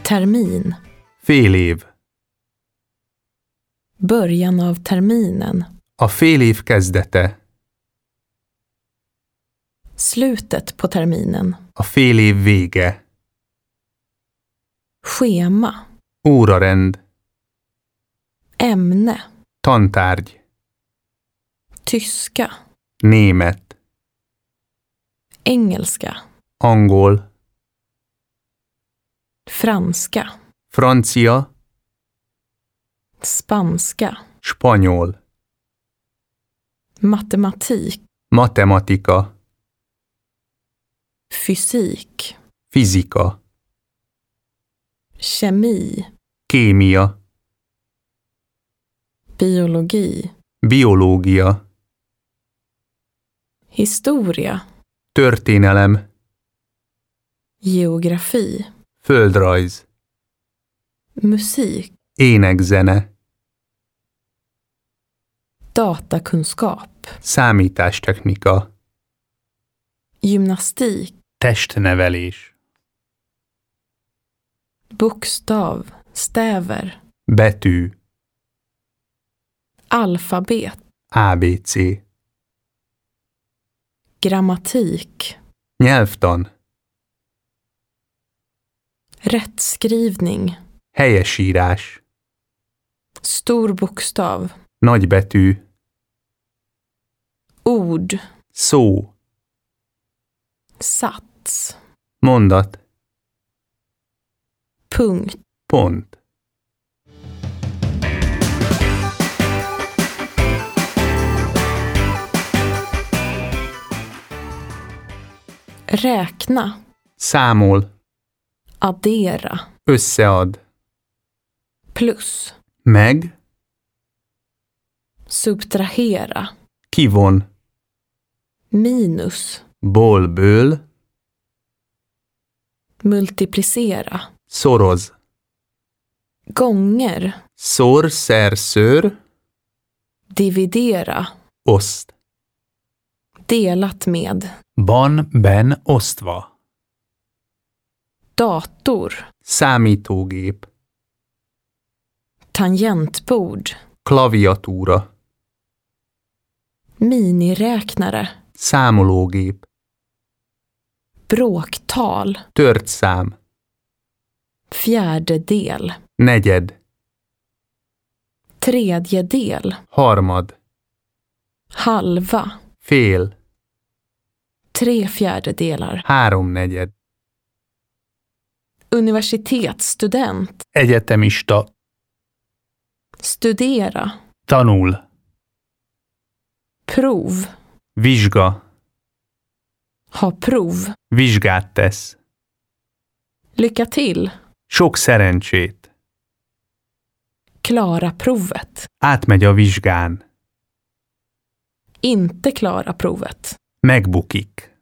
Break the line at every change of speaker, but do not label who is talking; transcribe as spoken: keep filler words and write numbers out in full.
Termin.
Fél év.
Början av terminen.
A fél év kezdete.
Slutet på terminen.
A fél év vége.
Schema.
Órarend.
Ämne.
Tantárgy.
Tyska.
Német.
Engelska.
Angol.
Franska.
Francia.
Spanska.
Spanyol.
Matematik.
Matematika.
Fysik.
Fizika.
Kemi.
Kémia.
Biologi.
Biológia.
Historia.
Történelem.
Geografi.
Földrajz.
Musik.
Énekzene.
Datakunskap.
Számítástechnika.
Gymnastik.
Testnevelés.
Bokstav. Stäver.
Betű.
Alfabet.
á bé cé.
Grammatik.
Nyelvtan.
Rättskrivning.
Helyesírás.
Stor bokstav.
Nagy betű.
Ord.
Szó.
Sats.
Mondat.
Punkt.
Pont.
Räkna.
Számol.
Addera.
Összead.
Plus.
Meg.
Subtrahera.
Kivon.
Minus.
Ból ből.
Multiplicera.
Szoroz.
Gånger.
Szor, szer, ször.
Dividera.
Oszt.
Delat med.
Ban, ben, osztva.
Dator.
Számítógép.
Tangentbord.
Klaviatúra.
Miniräknare.
Számológép.
Bråktal.
Tört szám.
Fjärdedel.
Negyed.
Tredjedel.
Harmad.
Halva.
Fél.
Tre fjärdedelar.
Háromnegyed.
Universitetsstudent.
Egyetemista.
Studera.
Tanul.
Prov.
Vizsga.
Ha prov.
Vizsgát tesz.
Lycka till.
Sok szerencsét.
Klara provet.
Átmegy a vizsgán.
Inte klara provet.
Megbukik.